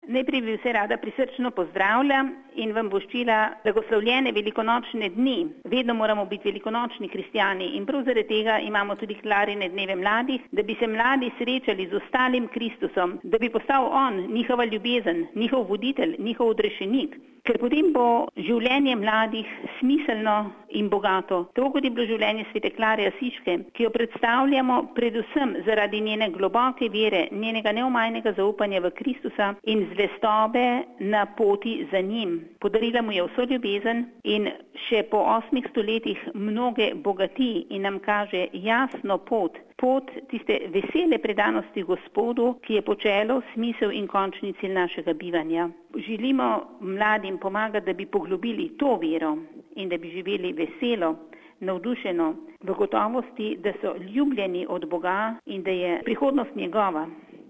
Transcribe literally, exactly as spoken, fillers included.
Najprej bi vse rada prisrčno pozdravila in vam voščila blagoslovljene velikonočne dni. Vedno moramo biti velikonočni kristjani in prav zaradi tega imamo tudi Klarine dneve mladih, da bi se mladi srečali z ostalim Kristusom, da bi postal on njihova ljubezen, njihov voditelj, njihov odrešenik. Ker potem bo življenje mladih smiselno in bogato. Tako kot je bilo življenje svete Klare Asiške, ki jo predstavljamo predvsem zaradi njene globoke vere, njenega neomajnega zaupanja v Kristusa in zvestobe na poti za njim. Podarila mu je vso ljubezen in še po osmih stoletjih mnoge bogati in nam kaže jasno pot. Pot tiste vesele predanosti Gospodu, ki je počelo smisel in končni cilj našega bivanja. Želimo mladim pomagati, da bi poglobili to vero in da bi živeli veselo, navdušeno, v gotovosti, da so ljubljeni od Boga in da je prihodnost njegova.